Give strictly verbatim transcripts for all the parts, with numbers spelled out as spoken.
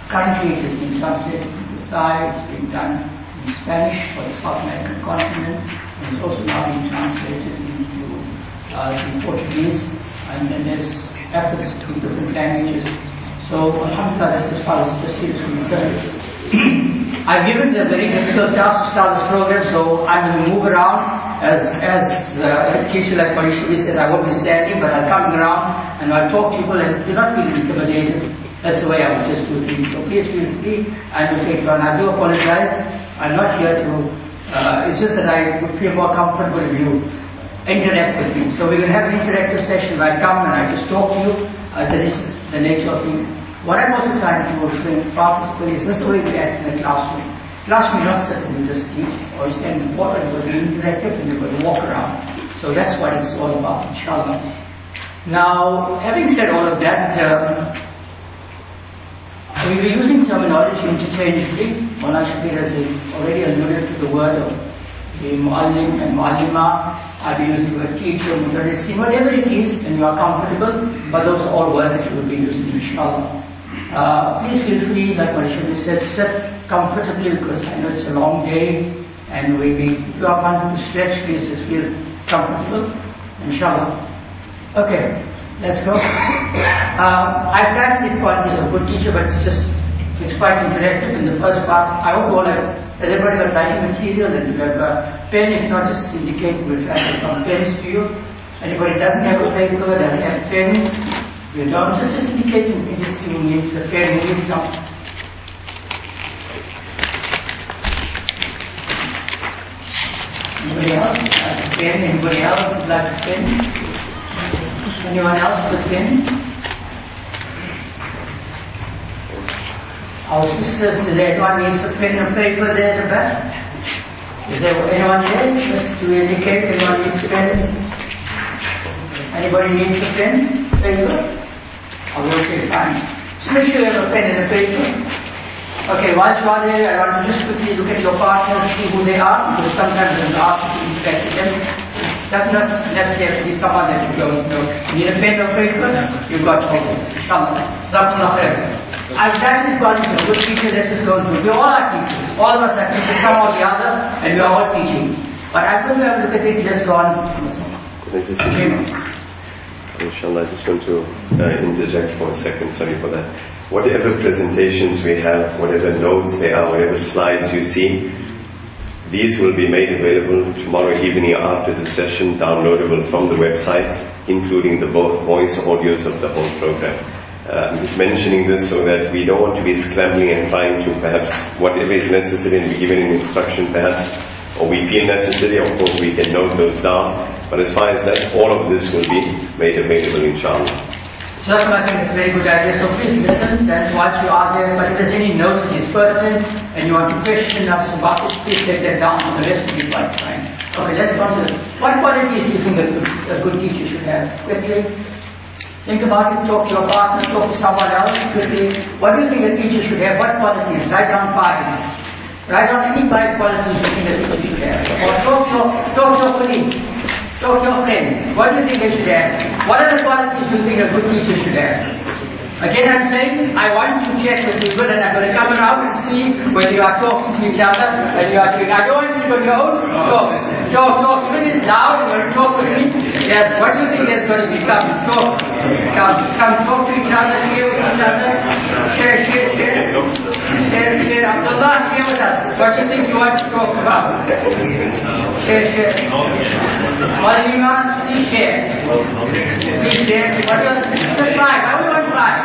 Currently it has been translated into Thai, it's been done in Spanish for the South American continent, and it's also now being translated into uh, the Portuguese, and then there's efforts to different languages. So alhamdulillah, that's as far as the tafsir is concerned. I've given the very difficult task to start this program, so I'm going to move around. As as uh, a teacher like Marisha said, I won't be standing, but I'll come around and I'll talk to people, and do not feel intimidated. That's the way I would just do things. So please feel free, and we'll take it on. I do apologize. I'm not here to, uh, it's just that I would feel more comfortable if you interact with me. So we're going to have an interactive session where I come and I just talk to you. Uh, this is just the nature of things. What I'm also trying to explain practically is this the way we act in the classroom. Classroom is not sit and just teach or stand in the water, but be interactive and you're going to walk around. So that's what it's all about, inshallah. Now, having said all of that, uh, we were using terminology interchangeably. Mawlana Shabir has already alluded to the word of the muallim and muallima. I've been using the word teacher, mudarrisin, whatever it is, and you are comfortable, but those are all words that you will be using, inshallah. Uh, please feel free, like Marisha said, sit comfortably because I know it's a long day, and we'll be, if you are wanting to stretch, please just feel comfortable, inshallah. Okay, let's go. Um, I've tried to be qualities of good teacher, but it's just, it's quite interactive in the first part. I hope all have, has everybody got writing material and you have a pen? If not, just indicate, we'll try to get some pens to you. Anybody doesn't have a paper, doesn't have a pen, you don't, just, just indicate you just see who needs a pen, who needs some. Anybody else? Like a pen? Anybody else would like a pen? Anyone else with a pen? Our sisters, does anyone needs a pen and paper there at the back? Is there anyone there? Just to indicate anyone needs pens? Anybody needs a pen? Paper? Oh, okay, fine. Just make sure you have a pen and a paper. Okay, while you are there, I want to just quickly look at your partners, see who they are, because sometimes when you ask to interact with them, that's not necessarily be someone that you don't know. You need a pen or paper, you've got paper. Inshallah. I've tried these qualities of good teachers, let's just go through. We all are teachers. All of us are teachers, some or the other, and we are all teaching. But I'm going to have a look at it, just go on. Can I just okay. Inshallah, I just want to uh, interject for a second, sorry for that. Whatever presentations we have, whatever notes they are, whatever slides you see, these will be made available tomorrow evening after the session, downloadable from the website, including the voice audios of the whole program. Uh, I'm just mentioning this so that we don't want to be scrambling and trying to perhaps, whatever is necessary and be given an instruction perhaps, or we feel necessary, of course we can note those down. But as far as that, all of this will be made available, inshallah. So that's what I think is a very good idea. So please listen, and once you are there, but if there's any notes that is pertinent, and you want to question us about it, please take that down, and the rest will be quite fine. Okay, let's go on to what qualities do you think a good, a good teacher should have? Quickly, think about it, talk to your partner, talk to someone else, quickly. What do you think a teacher should have? What qualities? Write down five. Write down any five qualities you think a teacher should have. Or talk to your, talk to your colleagues. Talk to your friends. What do you think they should have? What are the qualities you think a good teacher should have? Again, I'm saying, I want to check with people and I'm going to come around and see whether you are talking to each other and you are doing. I don't want you to go, talk, talk, talk. Even it's loud, you're going to talk with me. Yes, what do you think there's going to be? Come, talk. Come, come talk to each other, share with each other. Share, share, share. Share, share. Abdullah, share with us. What do you think you want to talk about? Share, share. Malima, please share. Please share. What do you want? Just five. How do you want five?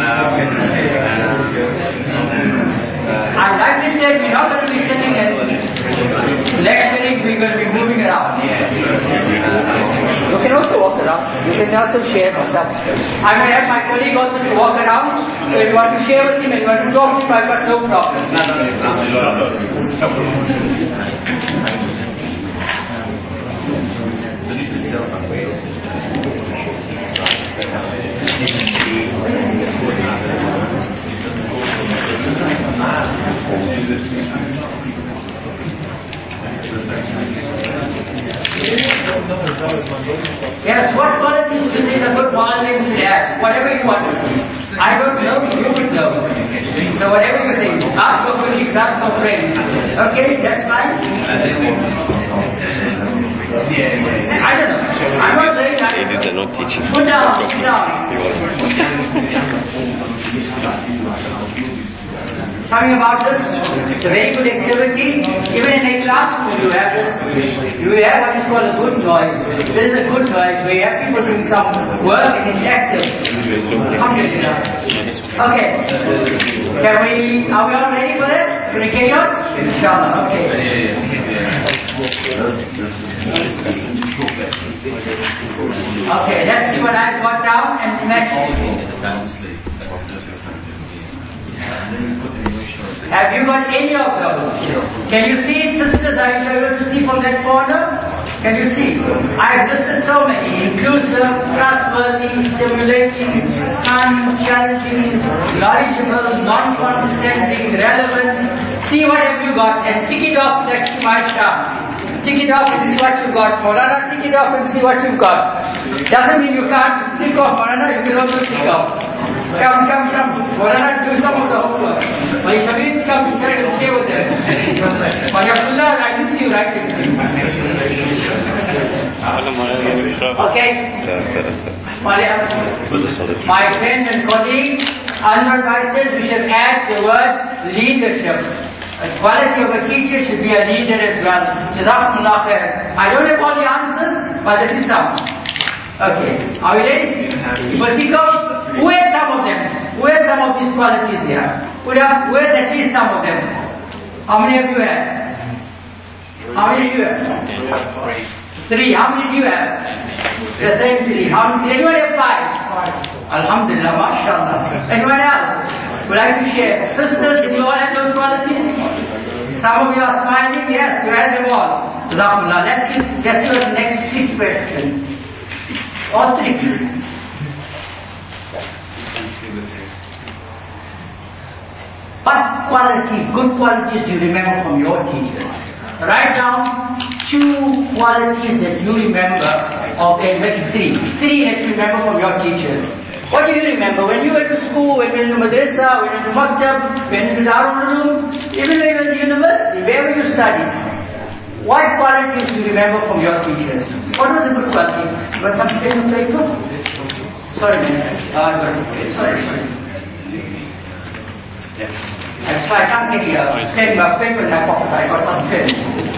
I like to say we're not going to be sitting and lecturing, we're going to be moving around. You can also walk around. You can also share with us. I may have my colleague also to walk around. So if you want to share with him and you want to talk to him, I've got no problem. So this is self-aware. Yes, what qualities do you think a good muallim should have? Whatever you want to do. I don't know, you would know. So whatever you think, ask for colleagues, ask for friends. Okay, that's fine. I don't know. I'm not saying that. Ladies are not teaching. Put down, put down. Talking about this, it's a very good activity. Even in a classroom you have this, you have what is called a good noise. This is a good noise where you have people doing some work and it's active. Alhamdulillah. Okay. Can we, are we all ready for that? Can we carry on? Inshallah. Okay. Okay, let's see what I've got down and imagine. Have you got any of those? Can you see it, sisters? Are you able to see from that corner? Can you see? I have listed so many: inclusive, trustworthy, stimulating, fun, challenging, knowledgeable, non-condescending, relevant. See what have you got and tick it off next to my chart. Tick it off and see what you got. Maulana, tick it off and see what you've got. Doesn't mean you can't tick off, Maulana, you can also tick off. Come, come, come. Maulana, do some of the homework. My Shabir, come, stand and stay with them. My Abdullah, I can see you writing. Okay. My friend and colleague, Anwar Bhai says we should add the word leadership. The quality of a teacher should be a leader as well. Jazakumullah khair. I don't have all the answers, but this is some. Okay. Are we ready? Batika, who has some of them? Who has some of these qualities here? Who has at least some of them? How many of you have? How many of you have? Three. How many do you have? The same three. How many? Anyone have five? Alhamdulillah, mashallah. Anyone else? Would like to share? Sisters, did you all have those qualities? Some of you are smiling. Yes, you have them all. Jazakumullah. Let's get, let's see what the next trick question. Or trick. What quality, good qualities do you remember from your teachers? Write down two qualities that you remember of a maybe three. Three that you remember from your teachers. What do you remember? When you went to school, when you went to madrasa, when you went to maktab, when you went to Darul Ulum, even when you went to university, wherever you studied, what qualities do you remember from your teachers? What was a good quality? You got some pen to play too? Sorry, man. Uh, sorry, sorry. So I can't get a pen, but pen in my pocket. I got some pen.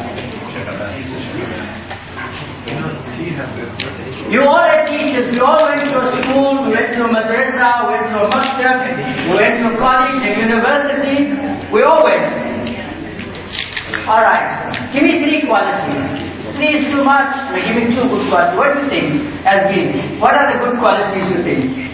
You all are teachers. We all went to a school, we went to a madrasa, we went to a maktab, we went to a college, a university. We all went. Alright. Give me three qualities. Three is too much. We're giving two good qualities. What do you think? As being, what are the good qualities you think?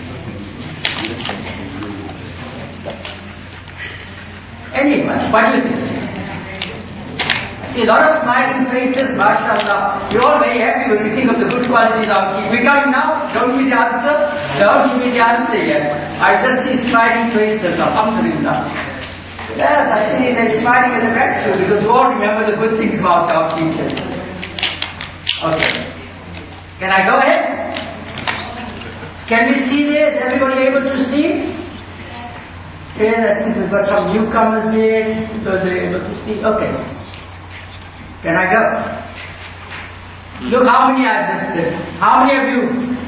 Anyone? What do you think? I see a lot of smiling faces, mashallah. You're all very happy when you think of the good qualities of kids. We're coming now? Don't give me the answer? Don't give me the answer yet. I just see smiling faces, alhamdulillah. Yes, I see they're smiling in the back too, because we all remember the good things about our teachers. Okay. Can I go ahead? Can we see there? Is everybody able to see? Yes, I think we've got some newcomers there, so they're able to see. Okay. Can I go? Look how many I've listed. How many of you?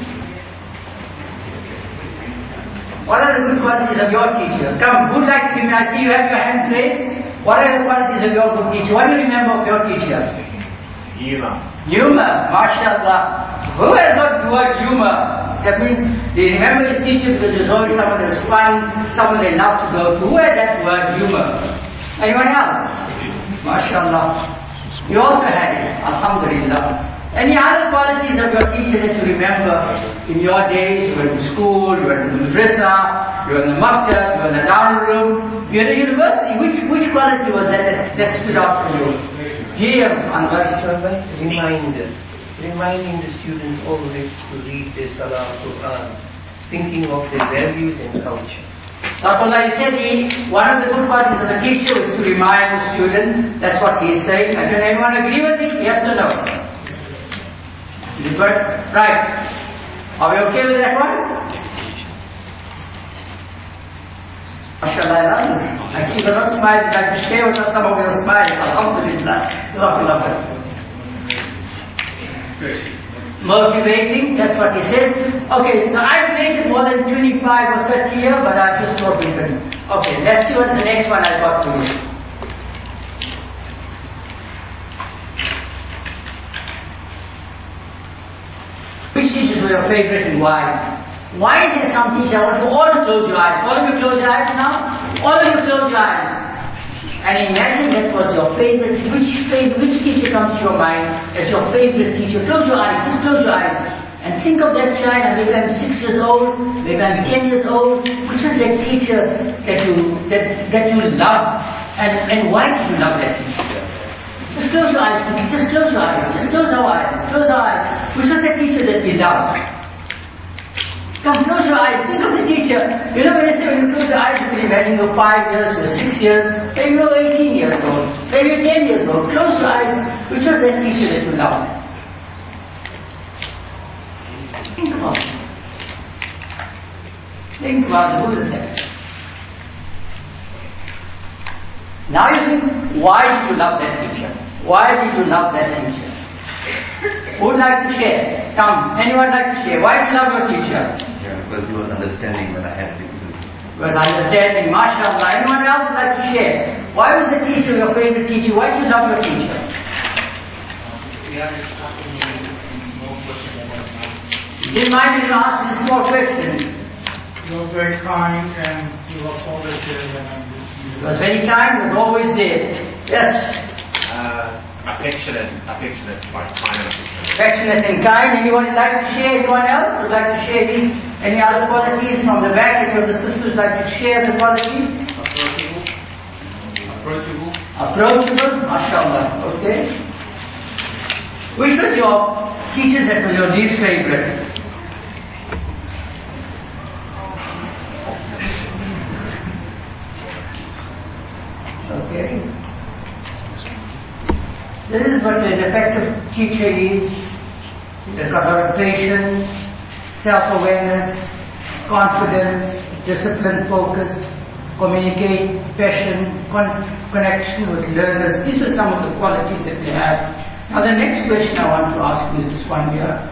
What are the good qualities of your teacher? Come, who'd like to give me? I see you have your hands raised. What are the qualities of your good teacher? What do you remember of your teacher? Humor. Humor, mashallah. Who has got the word humor? That means they remember his teacher because there's always someone that's fun, someone they love to go to. Who had that word humor? Anyone else? Mashallah. You also had it, alhamdulillah. Any other qualities of your teacher that you remember in your days? You went to school, you went to the madrasa, you were in the maktab, you were in the Darul Ulum, you were in the university. Which which quality was that that, that stood out for you? G M Anwar. Reminder. Reminding the students always to read the Salah Quran, thinking of their values and culture. Salah said he, one of the good qualities of the teacher is to remind the student. That's what he is saying. And does anyone agree with it? Yes or no? Is it good? Right. Are we okay with that one? MashaAllah. see you're not smiling, you'd like to share with us some of your smiles. Alhamdulillah. Jazakallah. Motivating, that's what he says. Okay, so I've waited more than twenty-five or thirty years, but I've just not been ready. Okay, let's see what's the next one I've got for you. Which teachers were your favorite and why? Why is there some teacher? I want you all to close your eyes. All of you close your eyes now? All of you close your eyes. And imagine that was your favorite. Which favorite, which teacher comes to your mind as your favorite teacher? Close your eyes. Just close your eyes. And think of that child. And maybe I'm six years old. Maybe I'm ten years old. Which was that teacher that you that that you love? And and why did you love that teacher? Just close your eyes, please. Just close your eyes. Just close our eyes. Close our eyes. Which was that teacher that we loved? Come, close your eyes. Think of the teacher. You know, when I say when you close your eyes, you can imagine you're five years, you're six years, maybe you're eighteen years old, maybe you're ten years old. Close your eyes. Which was that teacher that you loved? Think about it. Think about it. Who is that? Now you think, why did you love that teacher? Why did you love that teacher? Who would like to share? Come, anyone like to share? Why did you love your teacher? Yeah, because he was understanding when I had difficulty. He was understanding, mashallah. Anyone else would like to share? Why was the teacher your favorite teacher? Why did you love your teacher? He didn't mind if you asked him small questions. He was very kind and he was always there. He was very kind, he was always there. Yes. Uh, affectionate, affectionate, quite kind and affectionate. Affectionate and kind. Anyone would like to share? Anyone else would like to share any, any other qualities from the back? Any of the sisters would like to share the quality? Approachable. Approachable. Approachable, mashallah. Okay. Which was your teachers that were your least favorite? Okay. This is what an effective teacher is. They've got a lot of patience, self-awareness, confidence, discipline, focus, communicate, passion, con- connection with learners. These were some of the qualities that they have. Now the next question I want to ask you is this one here.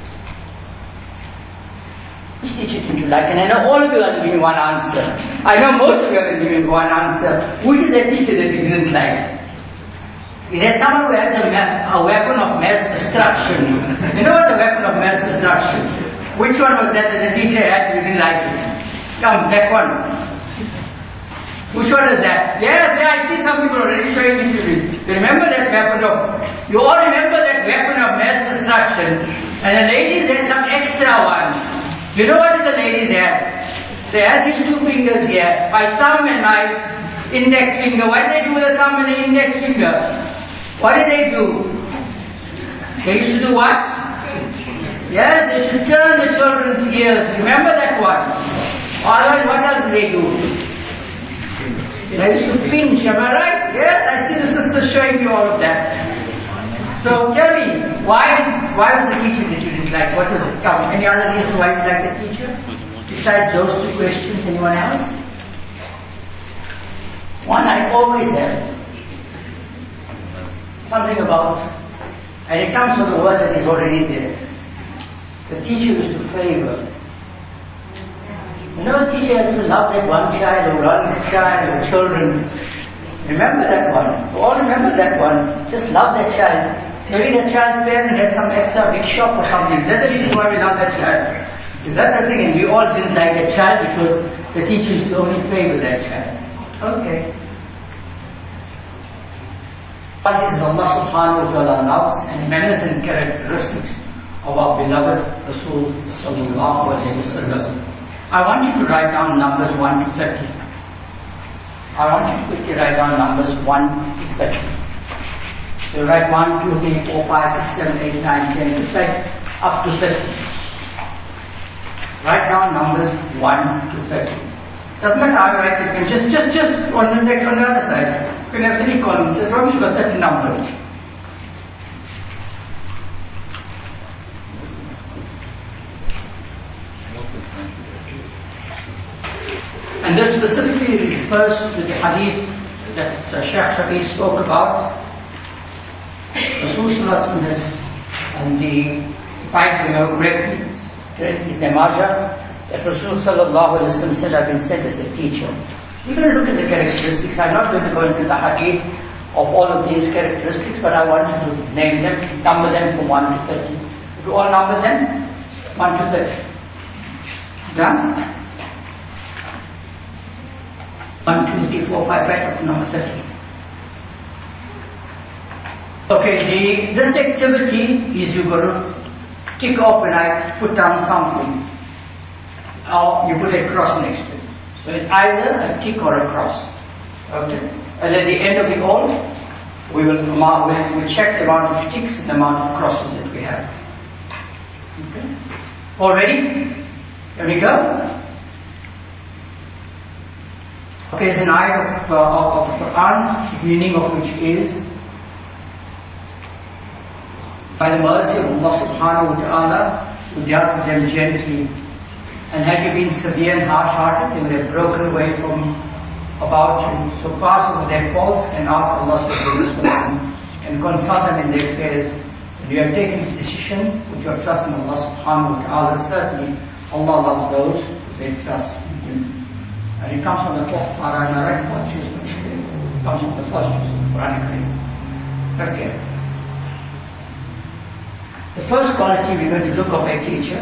Which teacher did you like? And I know all of you are going to give me one answer. I know most of you are going to give me one answer. Which is that teacher that you didn't like? Is there someone who has a, ma- a weapon of mass destruction? You know what's a weapon of mass destruction? Which one was that that the teacher had and you didn't like it? Come, that one. Which one is that? Yes, yeah, I see some people already showing it to me. You remember that weapon of, you all remember that weapon of mass destruction. And the ladies had some extra one. You know what the ladies had? They had these two fingers here, my thumb and my index finger. What did they do with the thumb and the index finger? What did they do? They used to do what? Yes, they should turn the children's ears. Remember that one? Otherwise, what else did they do? They used to pinch, am I right? Yes, I see the sisters showing you all of that. So tell me, why why was the teacher that you didn't like? What was it? Come, any other reason why you didn't like the teacher? Besides those two questions, anyone else? One I always have. Something about, and it comes from the word that is already there. The teacher used to favor. You know, the teacher had to love that one child or one child or children. Remember that one. You all remember that one. Just love that child. Maybe that child's parent had some extra big shop or something. Is that the reason why we love that child? Is that the thing? And we all didn't like that child because the teacher used to only favor that child. Okay. What is Allah subhanahu wa ta'ala loves and manners and characteristics of our beloved Rasul sallallahu alayhi wa sallam. I want you to write down numbers one to thirty. I want you to quickly write down numbers one to thirty. So write one, two, three, four, five, six, seven, eight, nine, ten, just like up to thirty. Write down numbers one to thirty. Doesn't matter how you write it, you can just, just, just on the next, on the other side. You can have three columns, as long as you've got thirty numbers. And this specifically refers to the hadith that uh, Shaykh Shafi spoke about. Rasulullah has, and the, if I remember correctly, in the Majah, that Rasulullah said, I've been sent as a teacher. We're going to look at the characteristics. I'm not going to go into the hadith of all of these characteristics, but I wanted to name them, number them from one to thirty. If you all number them, one to thirty. Done? one, two, three, four, five, right up to number thirty. Okay, the, this activity is you're going to tick off when I put down something, or you put a cross next to it. So it's either a tick or a cross. Okay? And at the end of it all, we will we'll, we'll check the amount of ticks and the amount of crosses that we have. Okay? All ready? Here we go. Okay, there's an ayah of, uh, of the Quran, the meaning of which is, by the mercy of Allah subhanahu wa ta'ala, who dealt with them gently. And had you been severe and harsh-hearted, they would have broken away from about you. So pass over their faults and ask Allah's forgiveness for them, and consult them in their affairs. When you have taken the decision, put your trust in Allah subhanahu wa ta'ala. Certainly, Allah loves those who they trust in Him. And it comes from the fourth para and the right fourth juice, it comes from the first juice of the Quranic Kareem. Okay. The first quality we're going to look of a teacher,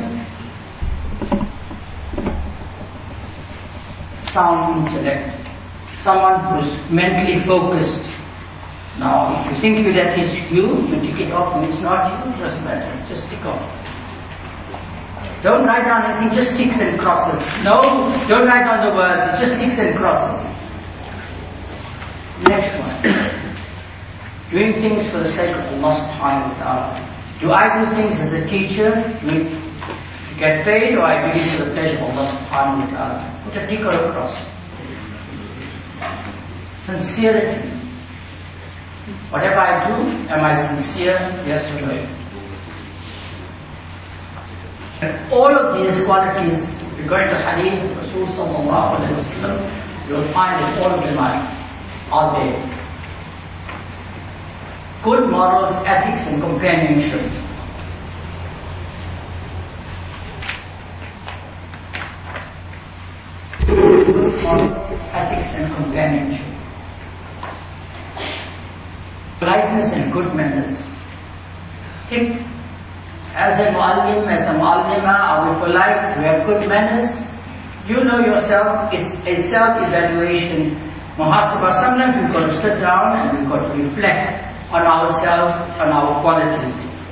sound intellect. Someone who's mentally focused. Now, if you think that is you, you tick it off, and it's not you, it doesn't matter, just tick off. Don't write down anything, just ticks and crosses. No, don't write down the words, it's just ticks and crosses. Next one. Doing things for the sake of Allah subhanahu wa ta'ala. Do I do things as a teacher to get paid, or I do it for the pleasure of Allah subhanahu wa ta'ala? Put a tick or a cross. Sincerity. Whatever I do, am I sincere? Yes or no? And all of these qualities, regarding the hadith of Rasul sallallahu alayhi wa sallam, you will find that all of them are, are there. Good morals, ethics and companionship. Good morals, ethics and companionship. Politeness and good manners. Tick. As a mu'allim, as a mu'allima, are we polite? Do we have good manners? You know yourself, it's a self-evaluation. Muhasabah, sometimes we've got to sit down and we've got to reflect on ourselves, on our qualities.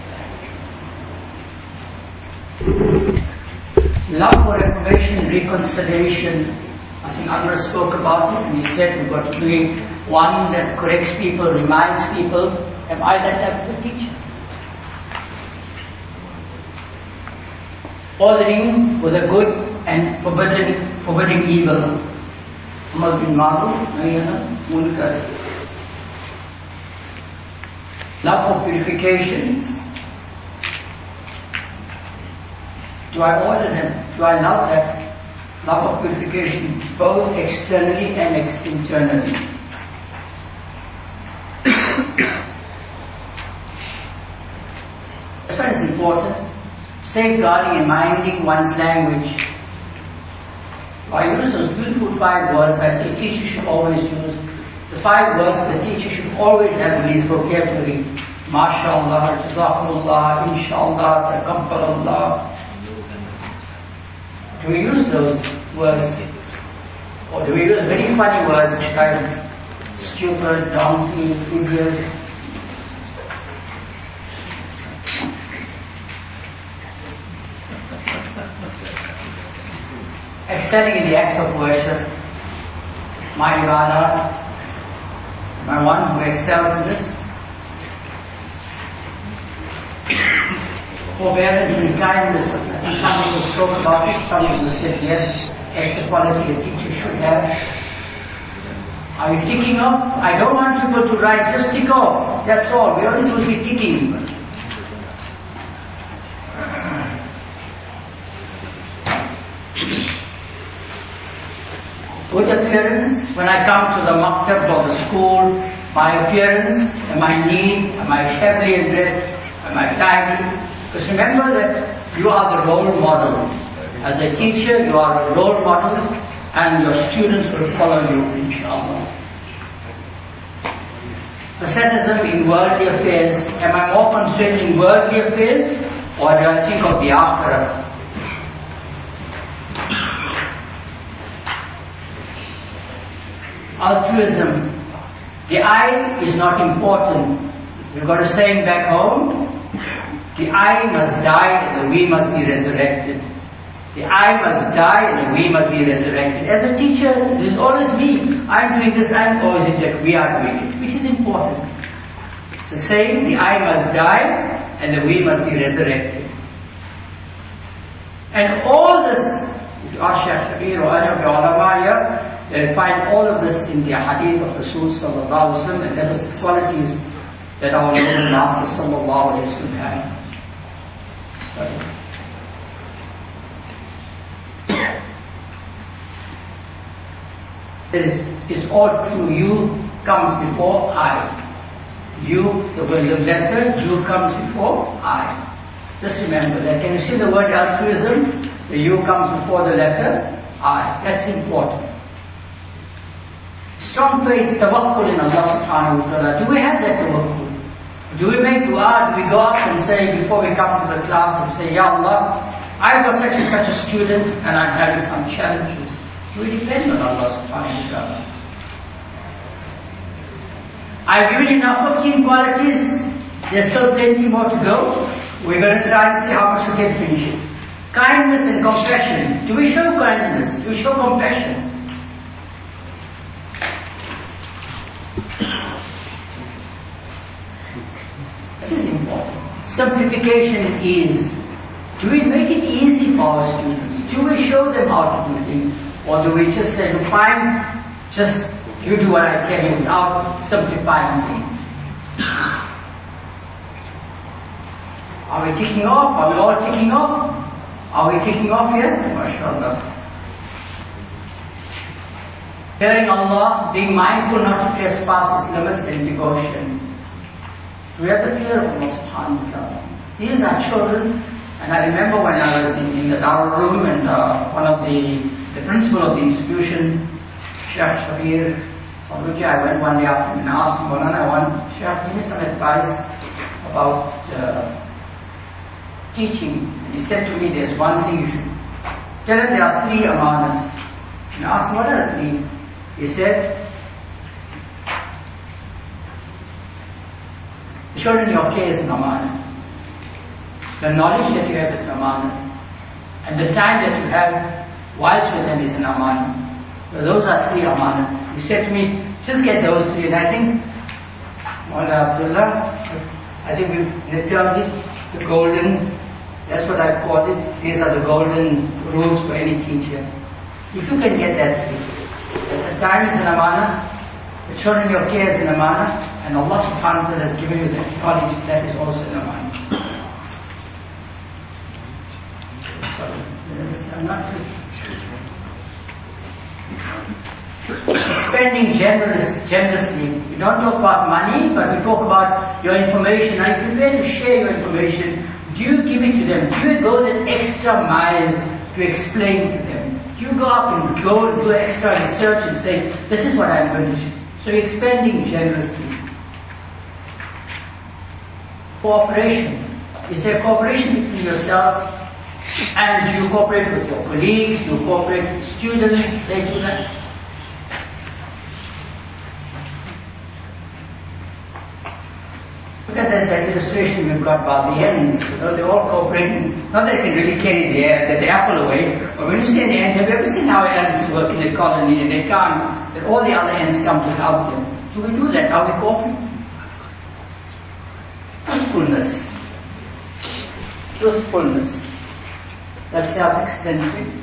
Love for reformation, reconciliation. I think Anwar spoke about it, and he said we've got to be one that corrects people, reminds people. Am I that type of a teacher? Ordering for the good and forbidding, forbidding evil. Amar bin Ma'ruf, Nahyana Munkar. Love for purification. Do I order them? Do I love that love of purification, both externally and ex internally? This one is important. Safeguarding and minding one's language. I use those beautiful five words I say teachers should always use. The five words the teacher should always have in his vocabulary. MashaAllah, Jazakumullah, Inshallah, Takabbalallah. Do we use those words? Or do we use very funny words like stupid, donkey, idiot? Excelling in the acts of worship. My ibadah, my one who excels in this. Forbearance and kindness. I think some people spoke about it, some people said yes, that's the quality a teacher should have. Are you ticking off? I don't want people to write, just tick off. That's all. We always will be ticking. Good appearance, when I come to the maktab or the school, my appearance, am I neat, am I shabbily dressed, am I tidy? Because remember that you are the role model. As a teacher, you are a role model, and your students will follow you, inshallah. Asceticism in worldly affairs, am I more concerned in worldly affairs, or do I think of the akhirah? Altruism. The I is not important. We've got a saying back home, the I must die and the we must be resurrected. The I must die and the we must be resurrected. As a teacher, there's always me. I'm doing this, I'm always in that we are doing it, which is important. It's the same, the I must die and the we must be resurrected. And all this, if you ask Shaykh Shabir or any of the ulama here, they'll find all of this in the hadith of Rasul sallallahu alaihi wasallam, and that was the qualities that our Lord and Master sallallahu alaihi wasallam had. Sorry. It is all true. You comes before I. You, the word of letter, you comes before I. Just remember that. Can you see the word altruism? The you comes before the letter I. That's important. Strong faith, tawakkul in Allah subhanahu wa ta'ala. Do we have that tawakkul? Do we make dua? Do we go up and say before we come to the class and say, Ya Allah, I've got such and such a student and I'm having some challenges. We depend on Allah subhanahu wa ta'ala. I've given you now fifteen qualities, there's still plenty more to go. We're going to try and see how much we can finish it. Kindness and compassion. Do we show kindness? Do we show compassion? This is important. Simplification is, do we make it easy for our students? Do we show them how to do things? Or do we just say, fine, just you do what I tell you without simplifying things? Are we ticking off? Are we all ticking off? Are we ticking off here? MashaAllah. Fearing Allah, being mindful not to trespass His limits and devotion. We have the fear of Allah subhanahu wa ta'ala. These are children, and I remember when I was in, in the Darul room and uh, one of the, the principal of the institution, Shaykh Shabir, I went one day up and asked him, Maulana, I want Shaykh, give me some advice about uh, teaching. And he said to me, there's one thing you should tell him, there are three amanats. And I asked him, what are the three? He said, the children in your care is an amanat. The knowledge that you have is an amanat. And the time that you have whilst with them is an amanat. So those are three amanat. He said to me, just get those three. And I think, Mawla Abdullah, I think we've termed it the golden, that's what I call it. These are the golden rules for any teacher. If you can get that three. The time is an amanat, the children in your care is an amanat, and Allah subhanahu wa ta'ala has given you that knowledge, that is also an amanat. I'm not Spending generous, generously. We don't talk about money, but we talk about your information. Are you prepared to share your information? Do you give it to them? Do you go that extra mile to explain to them? Do you go up and go and do extra research and say, this is what I'm going to do? So you're expanding generously. Cooperation. Is there cooperation between yourself and you cooperate with your colleagues, you cooperate with students, they do that? Look at that, that illustration we've got about the ants. You know, they're all cooperating. Not that they can really carry the, air, the apple away, but when you see an ant, have you ever seen how ants work in a colony and they can't, that all the other ants come to help them? Do we do that? Are we cooperating? Truthfulness. Truthfulness. That's self-extension.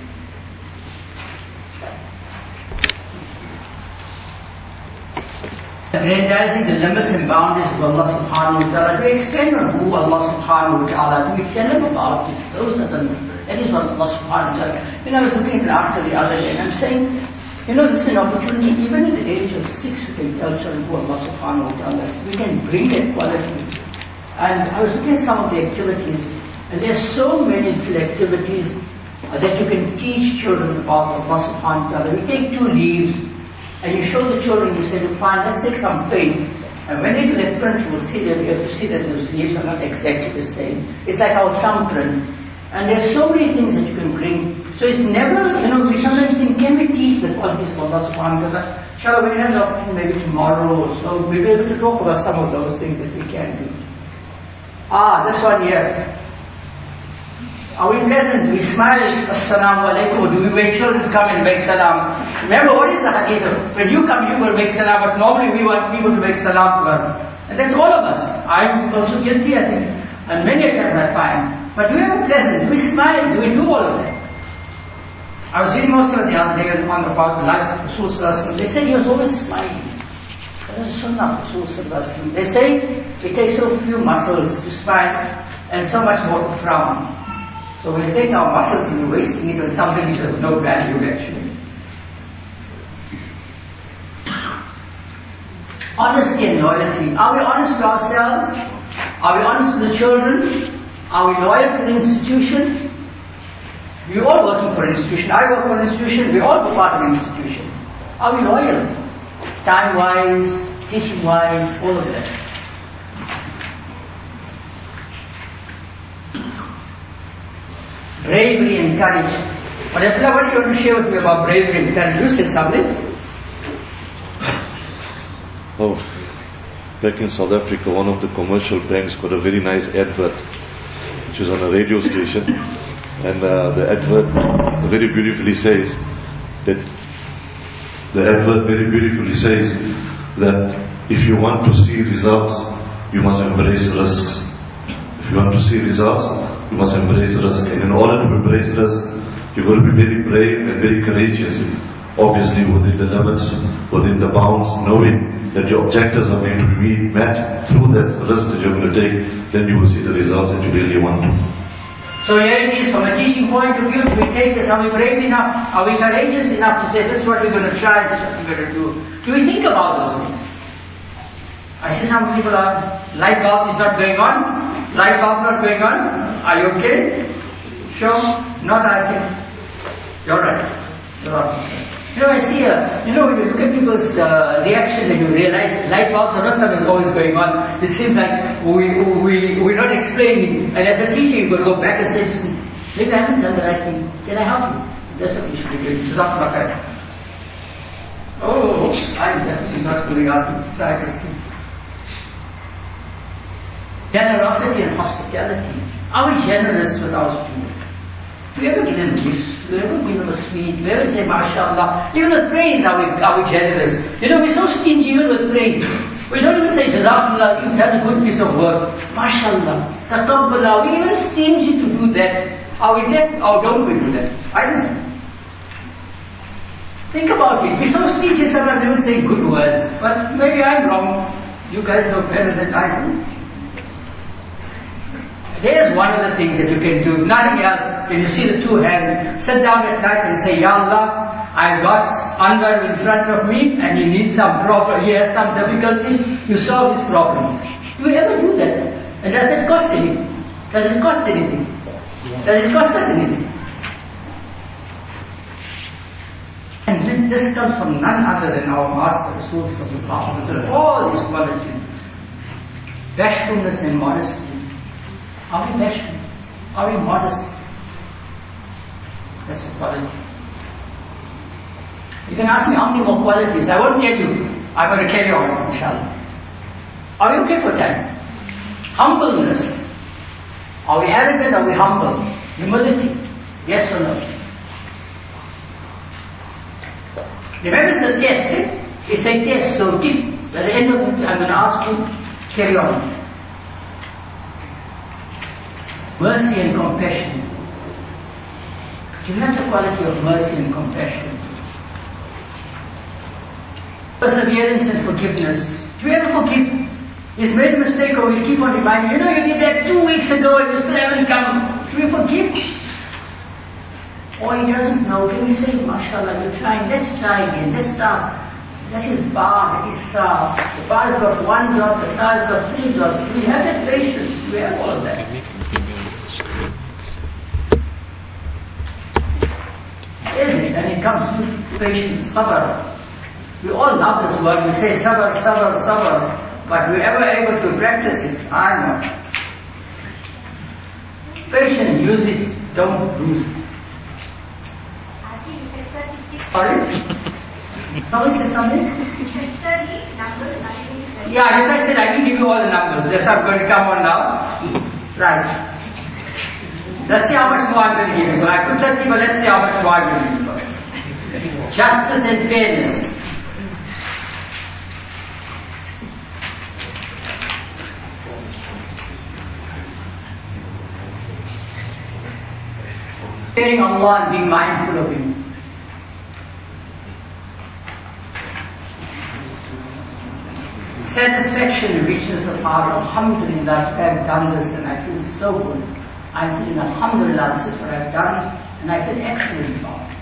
Realizing the limits and boundaries of Allah subhanahu wa ta'ala. We explain on who Allah subhanahu wa ta'ala. We tell them about it. Those are the, that is what Allah subhanahu wa ta'ala. When I was looking at an article the other day, and I'm saying, You know, this is an opportunity, even at the age of six, we can tell children who Allah subhanahu wa ta'ala, we can bring that quality. And I was looking at some of the activities, and there are so many little activities uh, that you can teach children about Allah subhanahu wa ta'ala. You take two leaves, and you show the children, you say, fine, let's take some paint. And when they do that print, you will see that you have to see that those leaves are not exactly the same. It's like our thumbprint. And there's so many things that you can bring. So it's never, you know, we sometimes think, can we teach the qualities of Allah subhanahu wa ta'ala? Inshallah, when we have the opportunity, maybe tomorrow or so, we'll be able to talk about some of those things that we can do. Ah, this one here. Are we pleasant? We smile, assalamu alaikum, or do we wait children to come and make salam? Remember, what is the hadith? When you come, you will make salam, but normally we want people to make salam to us. And that's all of us. I'm also guilty, I think. And many a times I find. But do we have a pleasant? Do we smile? Do we do all of that? I was reading also the other day on about the life of Rasul Sallallahu Alaihi Wasallam. They said he was always smiling. That was the sunnah of Rasul Sallallahu Alaihi Wasallam. They say it takes so few muscles to smile and so much more to frown. So we take our muscles and we're wasting it on something which has no value actually. Honesty and loyalty. Are we honest to ourselves? Are we honest to the children? Are we loyal to the institution? We're all working for an institution. I work for an institution. We're all part of an institution. Are we loyal? Time-wise, teaching-wise, all of that. Bravery and courage. But Abdullah, what do you want to share with me about bravery and courage? You said something. Oh, back in South Africa, one of the commercial banks got a very nice advert, which is on a radio station, and uh, the advert very beautifully says that the advert very beautifully says that if you want to see results, you must embrace risks. If you want to see results, you must embrace risk. And in order to embrace risk, you've got to be very brave and very courageous. Obviously within the limits, within the bounds, knowing that your objectives are going to be met through that risk that you're going to take, then you will see the results that you really want to. So here it is, from a teaching point of view, do we take this? Are we brave enough? Are we courageous enough to say, this is what we're going to try, this is what we're going to do? Do we think about those things? I see some people are, light bulb is not going on, light bulb not going on, are you okay? Sure? Not I think. You're right. You're right. You know, I see, a, you know, when you look at people's uh, reaction, then you realize light bulbs are not something always going on. It seems like we, we, we're not explaining. And as a teacher, you could go back and say, listen, maybe I haven't done the right thing. Can I help you? That's what you should be doing. Oh, I'm definitely not going out to psychiatry. Generosity and hospitality. Are we generous with our students? Do we ever give them gifts? Do we ever give them a sweet? Do we ever say, MashaAllah? Even with praise, are we, are we generous? You know, we're so stingy even with praise. We don't even say, Jazakallah, you've done a good piece of work. MashaAllah, Taqabballah. We're even stingy to do that. Are we there? Or don't we do that? I don't know. Think about it. We're so stingy, sometimes we don't say good words. But maybe I'm wrong. You guys know better than I do. Here's one of the things that you can do. Nothing else. When you see the two hands, sit down at night and say, Ya Allah, I've got Anwar in front of me and he needs some problem. He has some difficulties. You solve his problems. Do you ever do that? And does it cost anything? Does it cost anything? Does it cost us anything? And this comes from none other than our Master, Rasul Sallallahu Alaihi Wasallam. All these qualities. Bashfulness and modesty. Are we bashful? Are we modest? That's a quality. You can ask me how many more qualities. I won't tell you. I'm going to carry on, inshallah. Are we okay for time? Humbleness. Are we arrogant? Are we humble? Humility. Yes or no? Remember, it's a test. Eh? It's a test. So, if at the end of it, I'm going to ask you, carry on. Mercy and compassion. Do you have the quality of mercy and compassion? Perseverance and forgiveness. Do you ever forgive? He's made a mistake or you keep on reminding, you know, you did that two weeks ago and you still haven't come. Do you forgive? or he doesn't know, can we say, mashallah, you're trying, let's try again, let's start. That is bar, that is star. The bar has got one dot, the star has got three dots. We have that patience, we have all of that. Isn't it? And it comes to patience, sabr. We all love this word, we say sabr, sabr, sabr, but we ever able to practice it? I'm not. Patience, use it, don't lose it. Sorry? Somebody said something? Yeah, that's why I said I can give you all the numbers. That's how I'm going to come on now. Right. Let's see how much more I'm going to give you. So I put thirty, but let's see how much more I'm going to give you. Justice and fairness. Fearing Allah and being mindful of Him. Satisfaction and richness of heart. Alhamdulillah, I've done this and I feel so good. I'm feeling Alhamdulillah, this is what I've done and I feel excellent about it.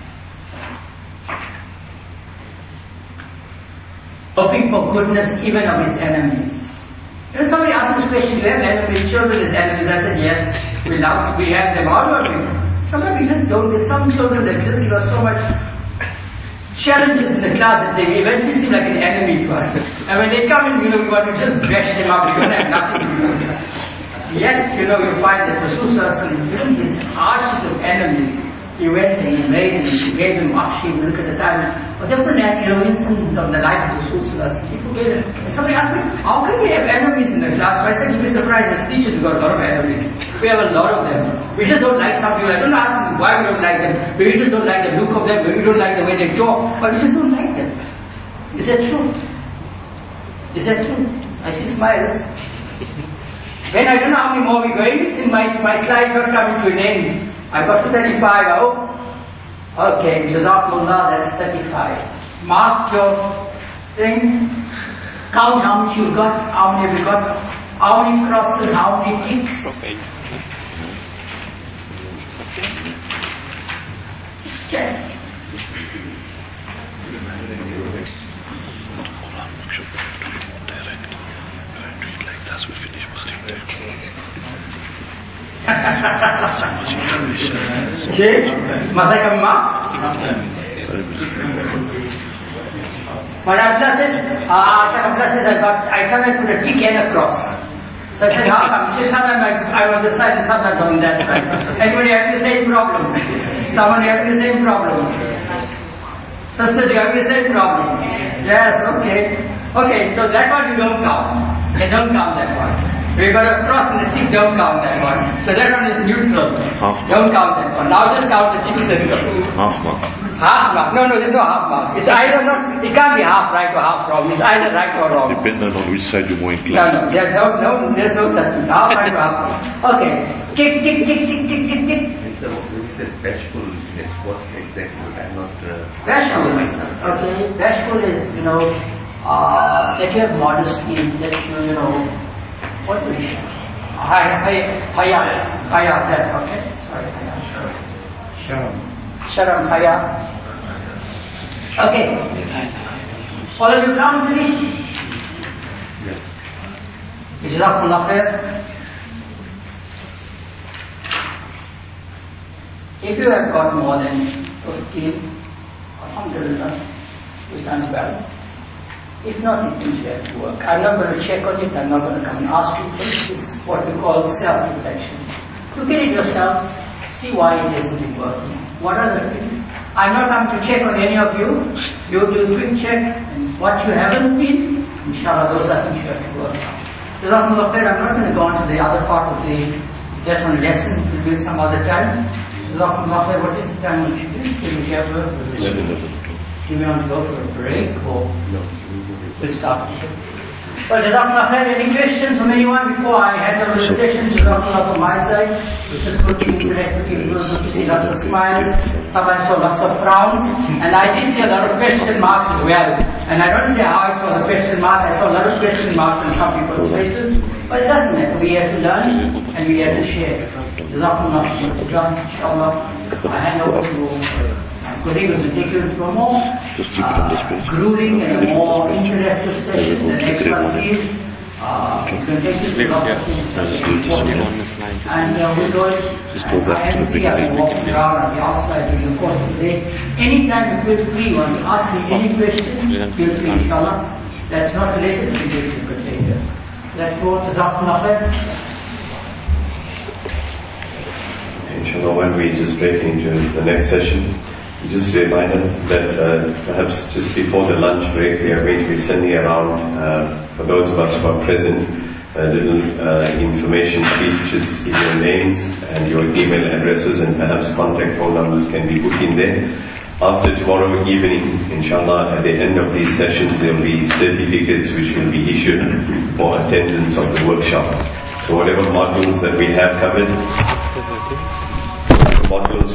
Hoping for goodness even of his enemies. You know, somebody asked this question, do you have enemies, children as enemies? I said, yes, we love, we have them all over here. Sometimes we just don't. There's some children that just give us so much challenges in the class that they eventually seem like an enemy to us. And when they come in, you know, we want to just bash them up. We don't have nothing to do with them. Yet, you know, you find that Rasul Sallallahu Alaihi Wasallam, even his arches of enemies, he went and he made them, he gave them Akshi, look at the time. But different, you know, instances of the life of Rasul Sallallahu Alaihi Wasallam, he forgave them. And somebody asked me, how can we have enemies in the class? So I said, you'll be surprised, as teachers, we've got a lot of enemies. We have a lot of them. We just don't like some people. I don't ask them why we don't like them. Maybe we just don't like the look of them. Maybe we don't like the way they talk. But we just don't like them. Is that true? Is that true? I see smiles. When I don't know how many more we're going, it's in my, my slide's not coming to an end. I've got to thirty-five. Oh, okay. Jazakumullah, that's thirty-five. Mark your thing. Count how much you got. How many have you got? How many crosses? How many ticks? Check. Okay, must I come mark? But Abdullah said, ah, Abdullah says I got, I thought I put a tick and a cross. So I said, how come? She said, sometimes I, I'm on this side and sometimes I'm on that side. Anybody having the same problem? Someone having the same problem? Sisters, you having the same problem? Yes, okay. Okay, so that one you don't count. You don't count that one. We've got a cross and a tick, don't count that one. So that one is neutral. Half don't count that one. Now just count the ticks and half mark. Half mark. No, no, there's no half mark. It's either not, it can't be half right or half wrong. It's either right or wrong. Depending on which side you're more inclined. No, no, there's no, no, there's no such thing. Half right or half wrong. Okay. Tick, tick, tick, tick, tick, tick, tick. So, when you said bashful, it's what exactly? I'm not... Uh, bashful. Okay, bashful is, you know, uh, that you have modesty, that you, you know, what do you say? Haya, haya, haya, that, okay? Sorry, haya. Sharam. Sharam, haya. Okay. All of you come to me? Yes. Jazakumullah khair. If you have got more than fifteen, alhamdulillah, you've done well. If not, it means you have to work. I'm not going to check on it, I'm not going to come and ask you, but this is what we call self-reflection. Look at it yourself, see why it isn't working. What are the things? I'm not coming to check on any of you. You do a quick check, and what you haven't been, inshallah, those are things you have to work on. Jazakumullah khair, I'm not going to go on to the other part of the lesson lesson, we'll do it some other time. Jazakumullah khair, what is the time we should do? Do we have a do we want to go for a break or no? We'll start. Well, Jazakumullah khair, any questions from anyone before I hand over the session? Jazakumullah from my side. It's just good to interact with you. It was good to see lots of smiles. Sometimes saw lots of frowns. And I did see a lot of question marks as well. And I don't say how I saw the question mark. I saw a lot of question marks on some people's faces. But it doesn't matter. We have to learn and we have to share. Jazakumullah khairan. Inshallah, I hand over to my colleague who will take you to a more Just keep it on this page. uh, grueling and a more interactive session. The next one is uh, it's going to take you to philosophy and uh, we go Just go back to the I beginning. walk around on the outside during the course of the day. Anytime you feel free, you want to ask me any question, feel free, inshallah. That's not related to the later. That's what Jazakumullah khair. Inshallah, when we just break into the next session, just a reminder that uh, perhaps just before the lunch break, we are going to be sending around, uh, for those of us who are present, a little uh, information sheet, just with your names and your email addresses, and perhaps contact phone numbers can be put in there. After tomorrow evening, inshallah, at the end of these sessions, there will be certificates which will be issued for attendance of the workshop. So whatever modules that we have covered, modules